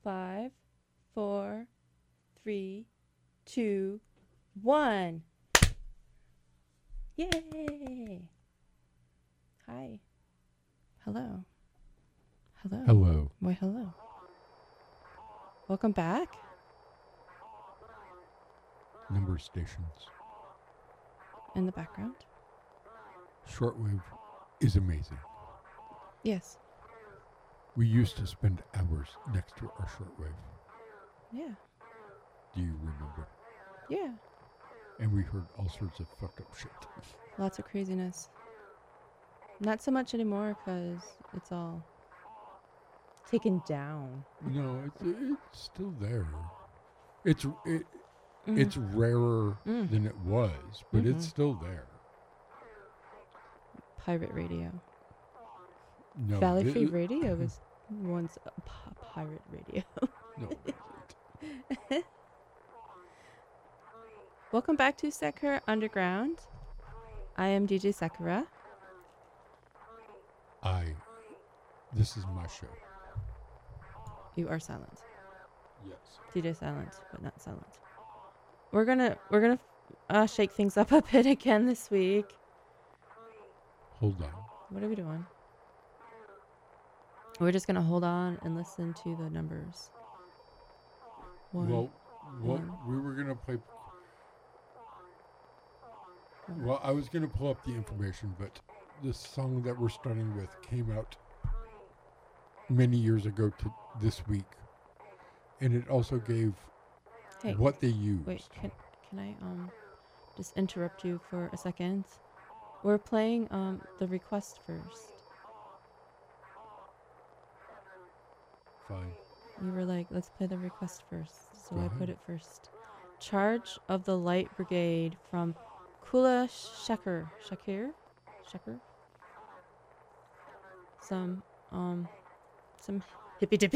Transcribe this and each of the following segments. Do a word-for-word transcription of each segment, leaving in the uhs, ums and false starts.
Five, four, three, two, one. Yay! Hi. Hello. Hello. Hello. Why, hello. Welcome back. Number of stations. In the background. Shortwave is amazing. Yes. We used to spend hours next to our shortwave. Yeah. Do you remember? Yeah. And we heard all sorts of fucked up shit. Lots of craziness. Not so much anymore because it's all taken down. No, it's, it's still there. It's it, Mm. it's rarer Mm. than it was, but Mhm. it's still there. Pirate radio. No, Valley it- Free it- Radio was once a p- pirate radio. No, it isn't. Welcome back to Sakura Underground. I am D J Sakura. I. This is my show. You are silent. Yes. D J silent, but not silent. We're gonna we're gonna uh, shake things up a bit again this week. Hold on. What are we doing? We're just gonna hold on and listen to the numbers. One, Well, well, one. we were gonna play. one. Well, I was gonna pull up the information, but the song that we're starting with came out many years ago to this week, and it also gave Hey, what they used. wait, can can I um just interrupt you for a second? We're playing um the request first. Fine. You were like, let's play the request first, so Go I put ahead. it first. Charge of the Light Brigade from Kula Shakir. Shakir? Shakir? Some, um, some hippy dippy.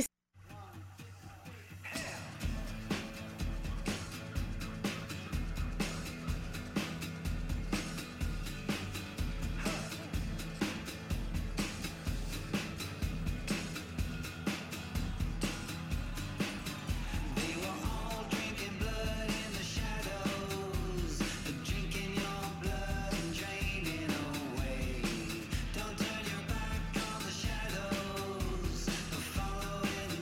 Don't turn your back on the shadows. Follow in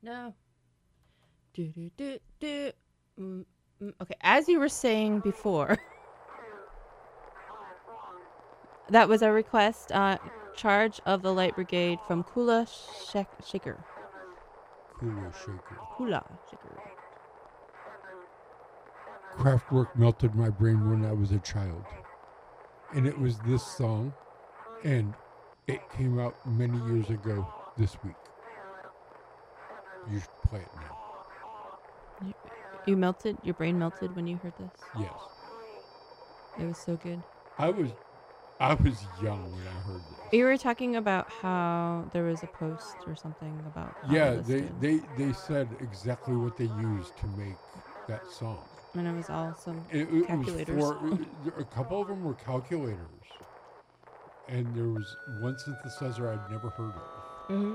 no. Do do do do. Mm, mm, okay, as you were saying before, that was a request. Uh, charge of the Light Brigade from Kula Shak- Shaker. Kula Shaker. Kula Shaker. Kraftwerk melted my brain when I was a child. And it was this song, and it came out many years ago this week. You should play it now. You, you melted? Your brain melted when you heard this? Yes. It was so good. I was I was young when I heard this. You were talking about how there was a post or something about how Yeah, this they, did. they, they said exactly what they used to make that song. And it was all some It, it was calculators. for, a couple of them were calculators. And there was one synthesizer I'd never heard of. Mm-hmm.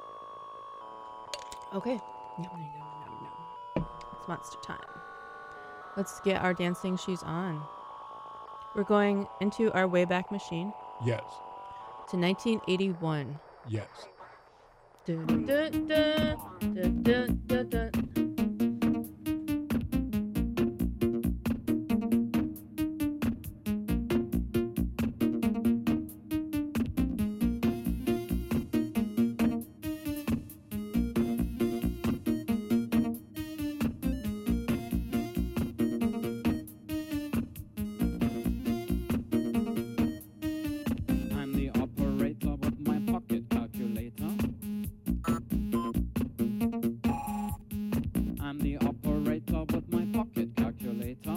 Okay. No, no, no, no, no. It's monster time. Let's get our dancing shoes on. We're going into our Wayback Machine Yes, to nineteen eighty-one. yes. Dun, dun, dun, dun, dun, dun, dun. I'm the operator with my pocket calculator. I'm the operator with my pocket calculator.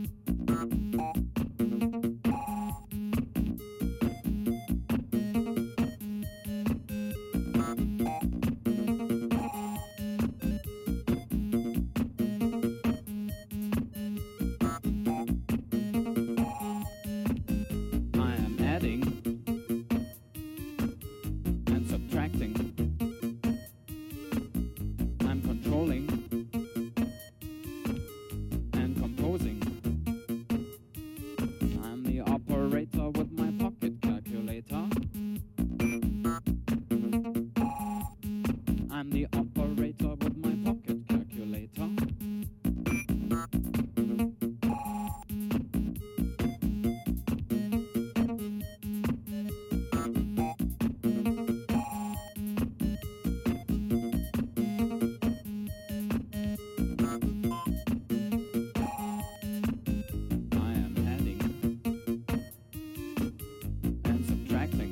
I am adding and subtracting. I'm controlling and composing. I'm the operator with my pocket calculator. I'm the operator with my pocket calculator. I am adding and subtracting.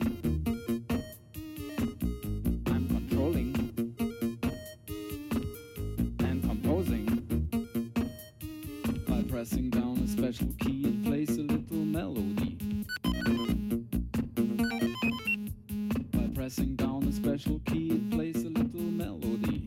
I'm controlling and composing. By pressing down a special key, it plays a little melody. By pressing down a special key, it plays a little melody.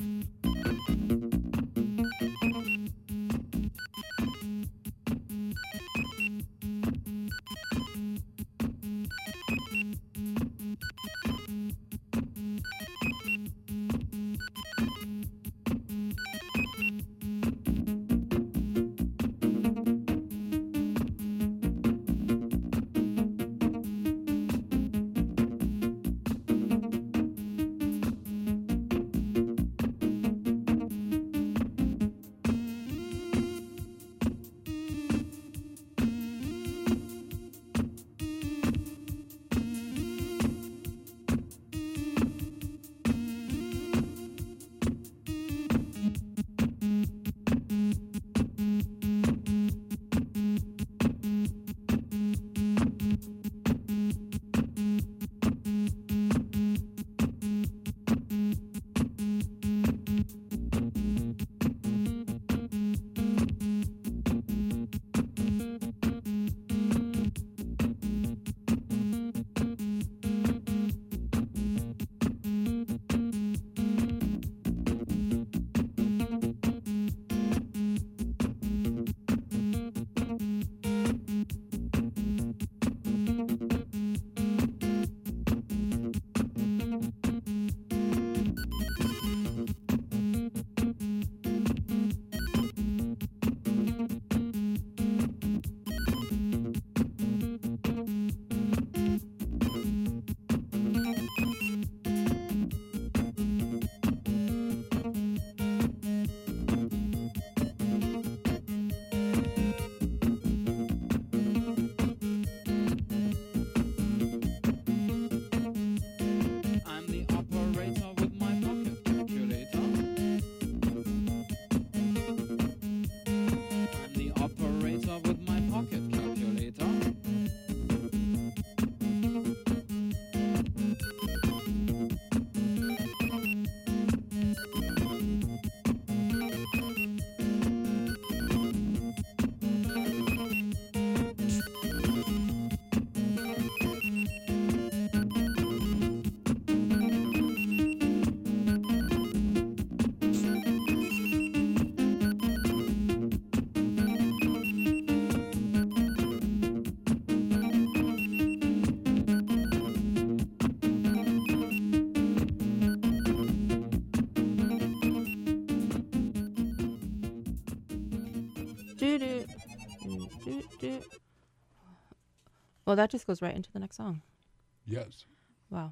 Do do. Do do. Well, that just goes right into the next song. Yes. Wow.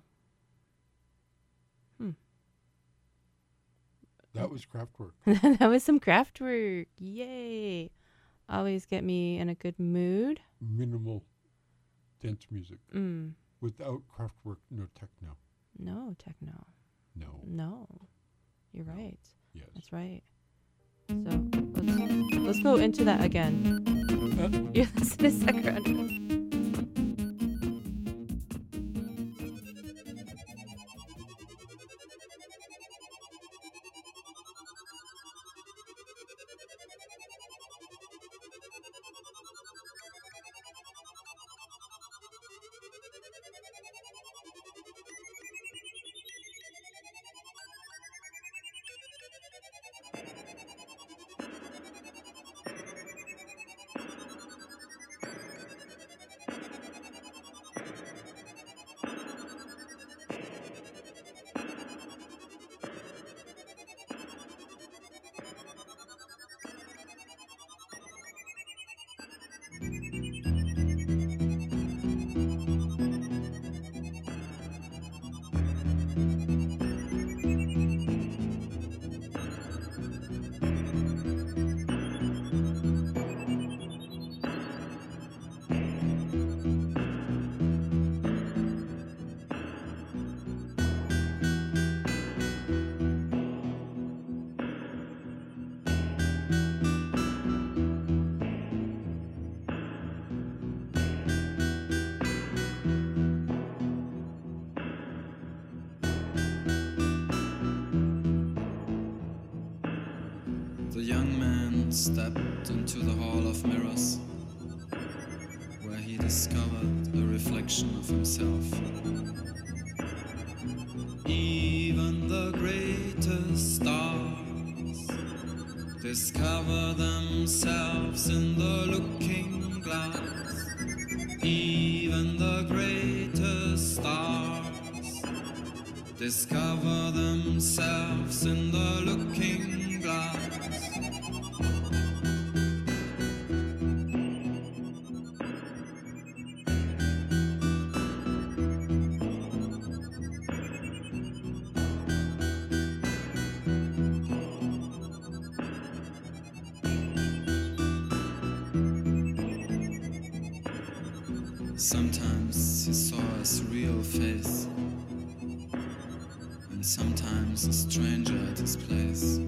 Hmm. That was Kraftwerk. That was some craft work. Yay. Always get me in a good mood. Minimal dance music. Mm. Without Kraftwerk, no techno. No techno. No. No. You're No. right. Yes. That's right. So let's, let's go into that again. Uh, You're listening to Sakura. The young man stepped into the hall of mirrors, where he discovered a reflection of himself. Even the greatest stars discover themselves in the looking glass. Even the greatest stars discover themselves in the looking glass. Sometimes he saw a surreal face, and sometimes a stranger at his place.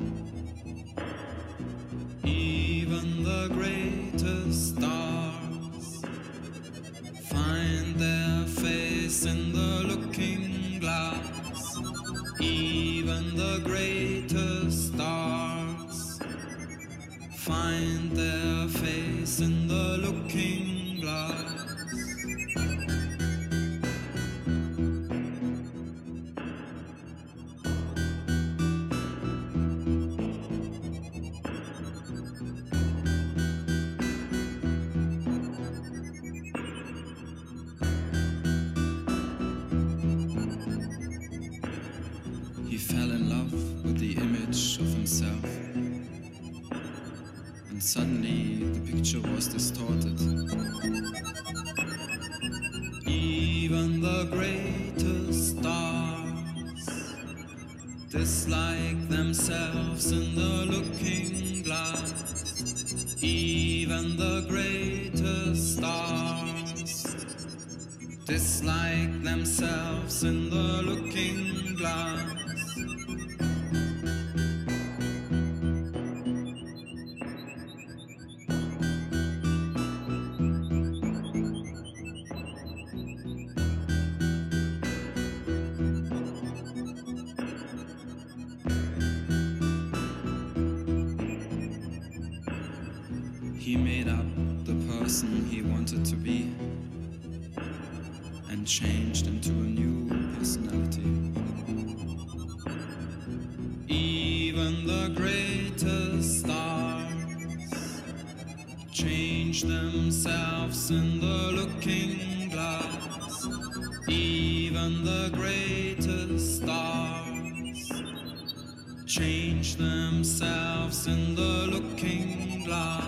Even the greatest stars find their face in the looking glass. Even the greatest stars find their face in the looking glass. He fell in love with the image of himself, and suddenly the picture was distorted. Even the greatest stars dislike themselves in the looking glass. Even the greatest stars dislike themselves in the looking glass. He made up the person he wanted to be and changed into a new personality. Even the greatest stars change themselves in the looking glass. Even the greatest stars change themselves in the looking glass.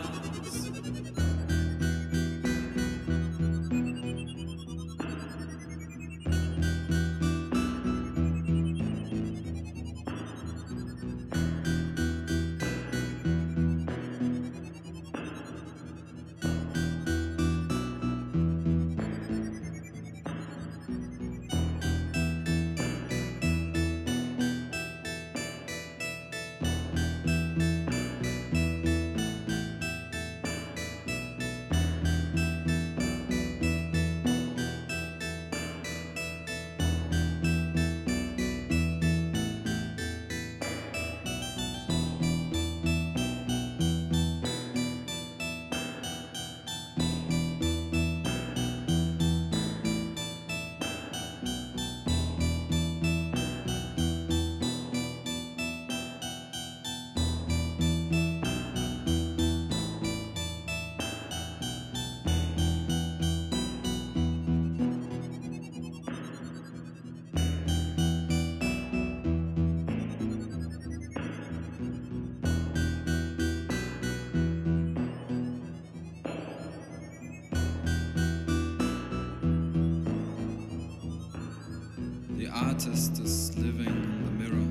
The artist is living in the mirror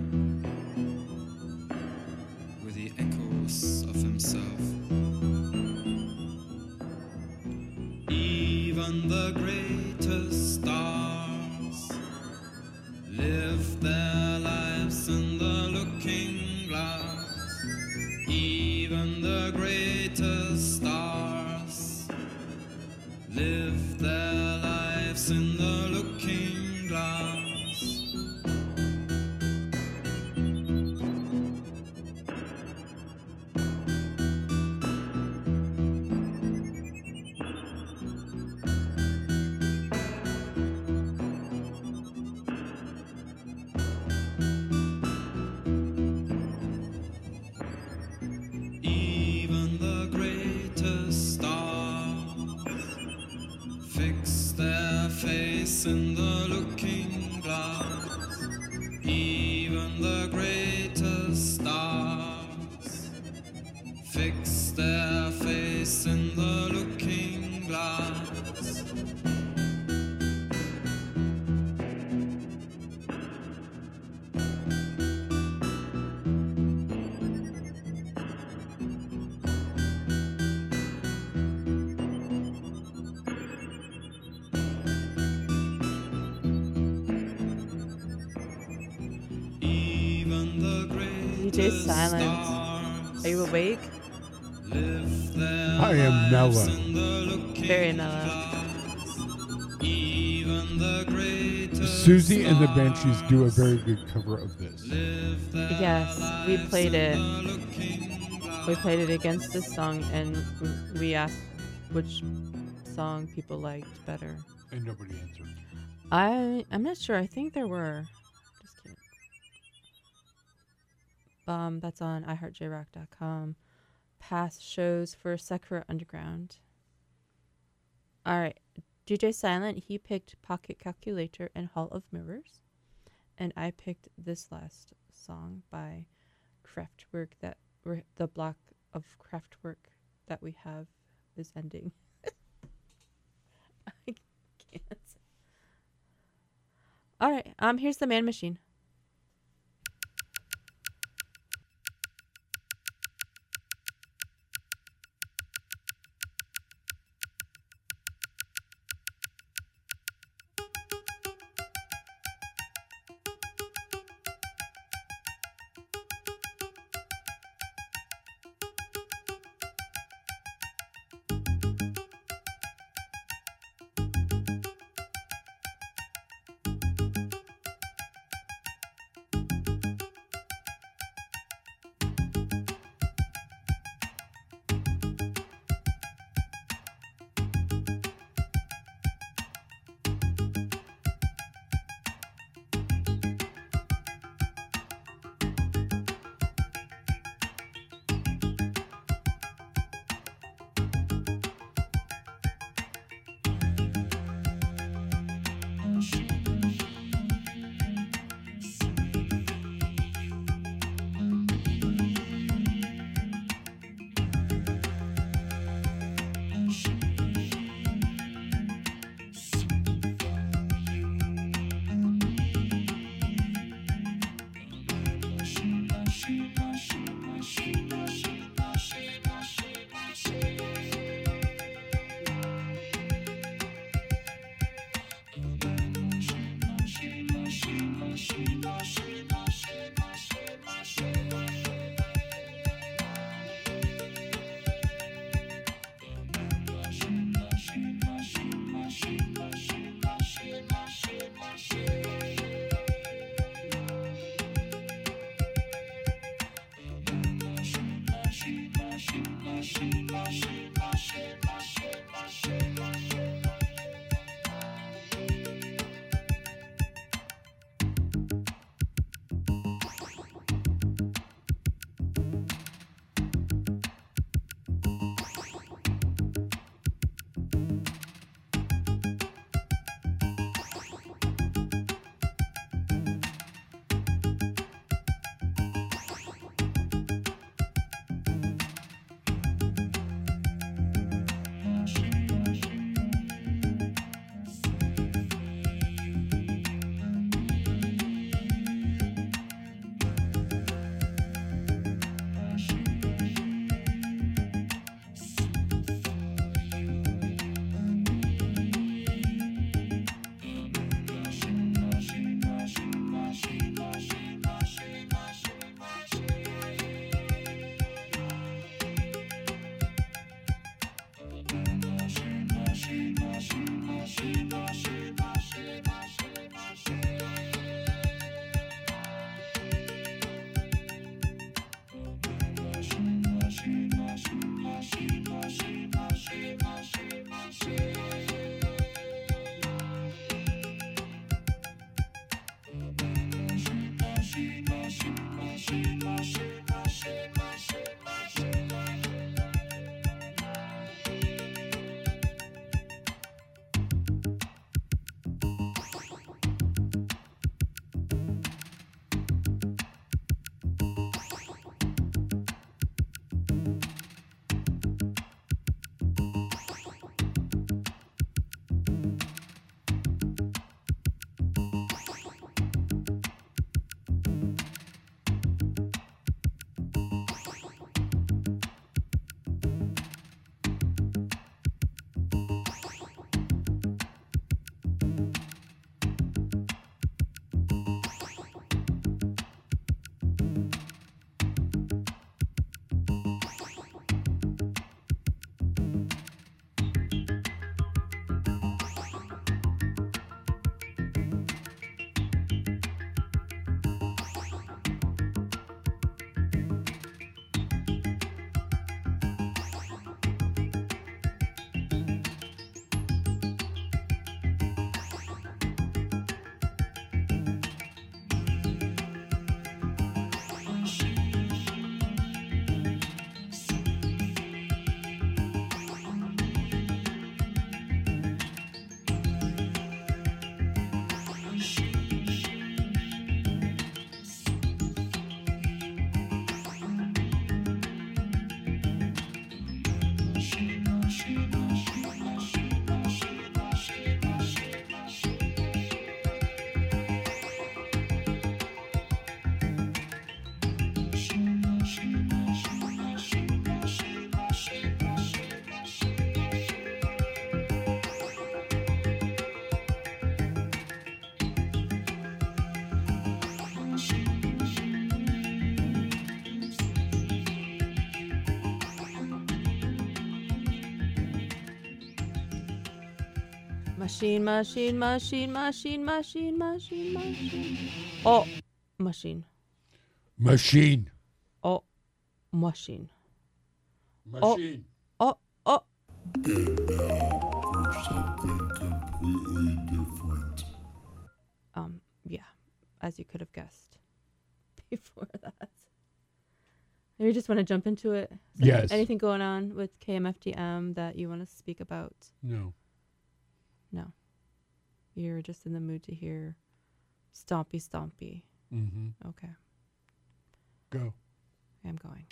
with the echoes of himself. Even the greatest stars live their lives in the looking glass. Even the greatest stars live their lives in the looking glass. Even the greatest stars fix their face in the looking glass. Even the greatest stars fix their face in the looking glass. Even the D J greatest Silent, stars are you awake? live their I am lives mellow. in the looking Very mellow. glass. Even the greatest Susie and the Banshees do a stars very good cover of this. live their Yes, we lives played in it. the looking glass. We played it against this song, and w- we asked which song people liked better. And nobody answered. I I'm not sure. I think there were. Just kidding. Um, that's on i heart j rock dot com. Past shows for Sakura Underground. All right, D J Silent, he picked Pocket Calculator and Hall of Mirrors, and I picked this last song by Kraftwerk. That we're, the block of Kraftwerk that we have is ending. I can't. All right, um, here's the Man Machine. Machine, machine, machine, machine, machine, machine, machine. Oh, machine. Machine. Oh, machine. Machine. Oh, oh. And now for something completely different. Um, yeah, as you could have guessed before that. Maybe you just want to jump into it. Is there Yes. Anything going on with K M F D M that you want to speak about? No. No. You're just in the mood to hear stompy stompy. Mm-hmm. Okay. Go. I'm going.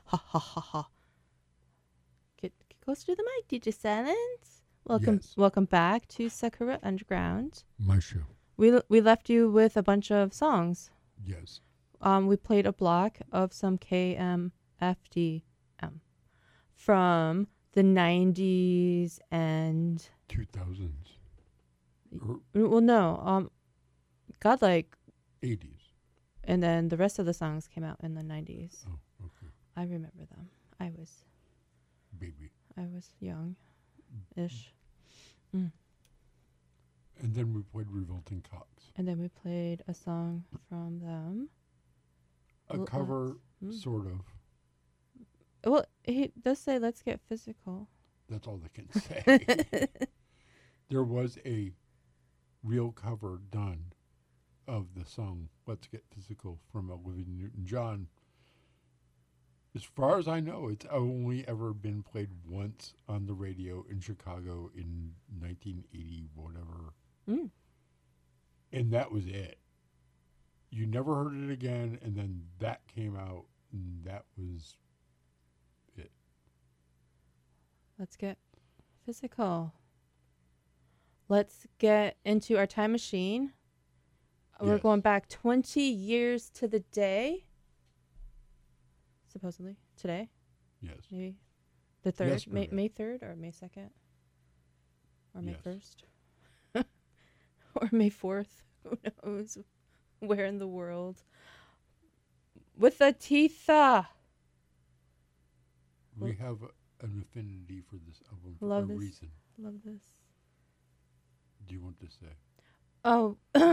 Ha ha ha ha. Get, get closer to the mic, D J Silence. Welcome, Yes. welcome back to Sakura Underground. My show. We we left you with a bunch of songs. Yes. Um, we played a block of some K M F D M from the nineties and two thousands. Or well, no, um, Godlike, eighties. and then the rest of the songs came out in the nineties. Oh, okay. I remember them. I was Baby. I was young, ish. And then we played Revolting Cocks. And then we played a song from them. A Well, uh, cover, mm. sort of. Well, he does say "Let's get physical." That's all they can say. There was a real cover done of the song Let's Get Physical from Olivia Newton-John. As far as I know, it's only ever been played once on the radio in Chicago in nineteen eighty, whatever. Mm. And that was it. You never heard it again, and then that came out, and that was it. Let's get physical. Let's get into our time machine. We're Yes. going back twenty years to the day. Supposedly today, Yes. maybe the third, May Yesterday. May third or May second, or May Yes. first, or May fourth. Who knows where in the world? With the teeth. uh, We have a, an affinity for this album for Love a this. reason. Love this. Do you want to say? Oh,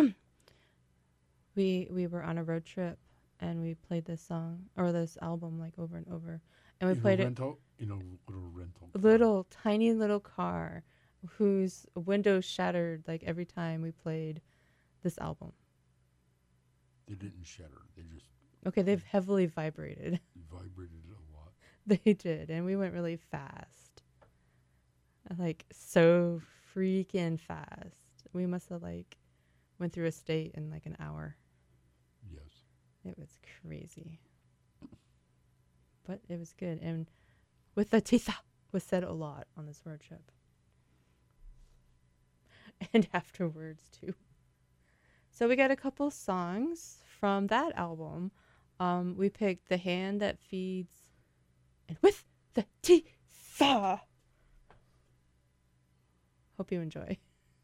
we we were on a road trip and we played this song or this album like over and over, and we in played a it rental, in a little rental. car. little tiny little car whose window shattered like every time we played this album. They didn't shatter. They just Okay, they've heavily vibrated. vibrated a lot. They did, and we went really fast, like so freaking fast. We must have like went through a state in like an hour. Yes. It was crazy. But it was good. And with the titha was said a lot on this road trip. And afterwards, too. So we got a couple songs from that album. Um, we picked The Hand That Feeds and With the Titha. Hope you enjoy.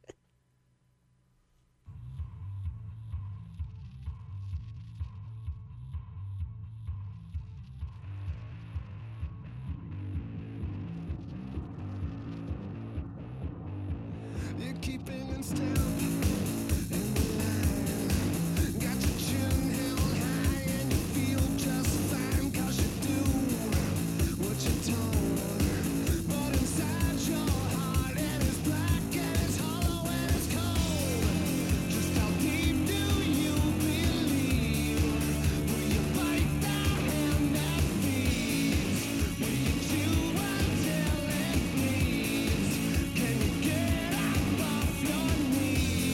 You're keeping in step in the line. Got your chin held high and you feel just fine 'cause you do what you're told. But inside your heart it is black and it's hollow and it's cold. Just how deep do you believe? Will you bite the hand that feeds? Will you chew until it bleeds? Can you get up off your knees?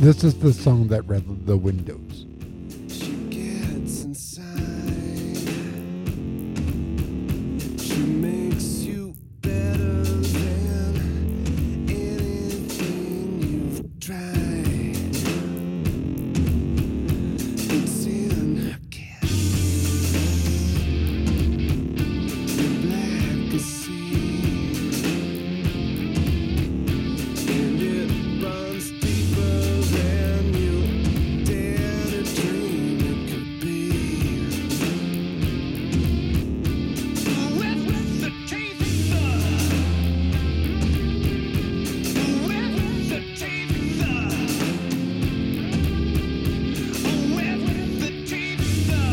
This is the song that rattled the windows. She gets inside. She makes you better than anything you've tried. It's in her kiss. You're black as sea, and it runs deeper than you dare to dream it could be. With the taster, with the taster, with the taster,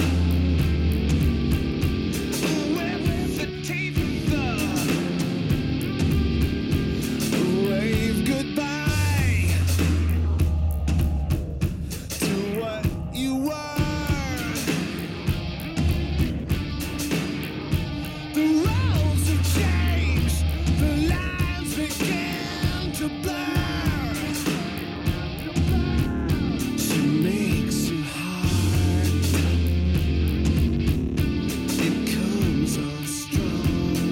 with the taster. Wave goodbye to what you were. The roads have changed, the lines begin to blur. She makes it hard. It comes on strong.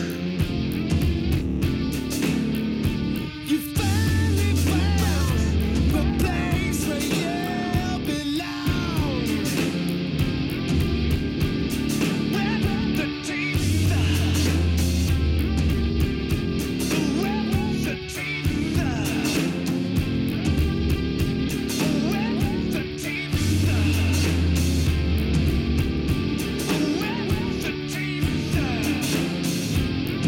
You finally found the place where you belong. With the taster, with the taster, with the taster, with the taster.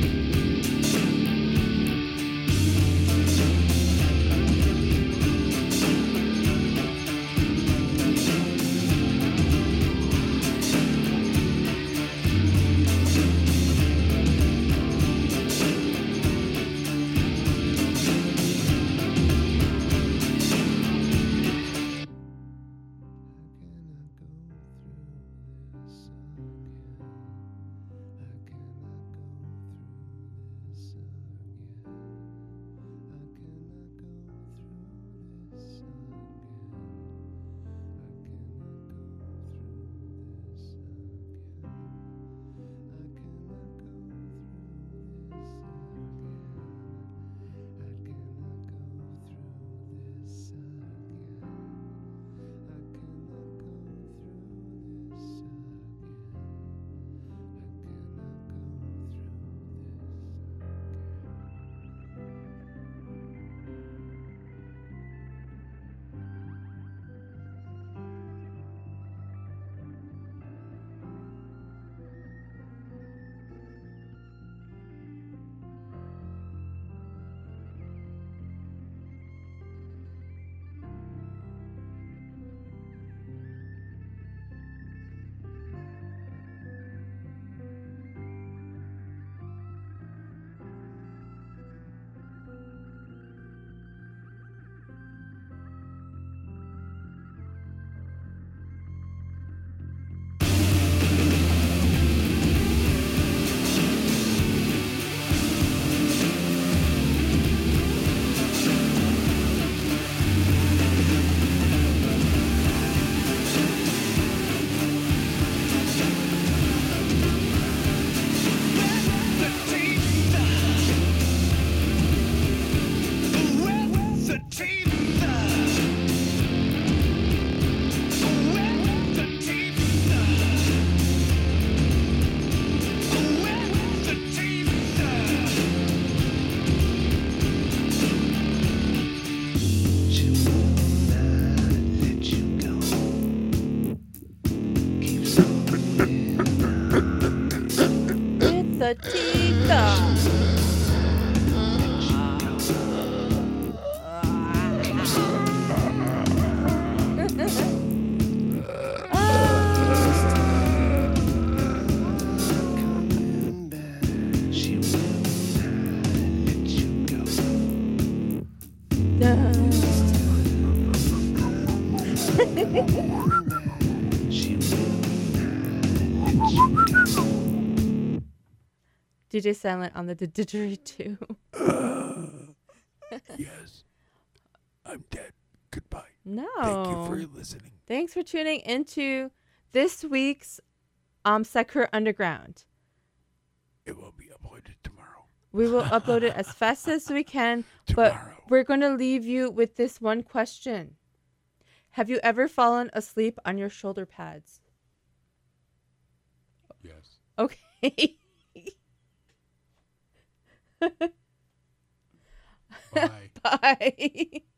D J Silent on the didgeridoo. Yes. I'm dead. Goodbye. No. Thank you for listening. Thanks for tuning into this week's um Sakura Underground. It will be uploaded tomorrow. We will upload it as fast as we can, but Tomorrow. we're going to leave you with this one question. Have you ever fallen asleep on your shoulder pads? Yes. Okay. Bye. Bye.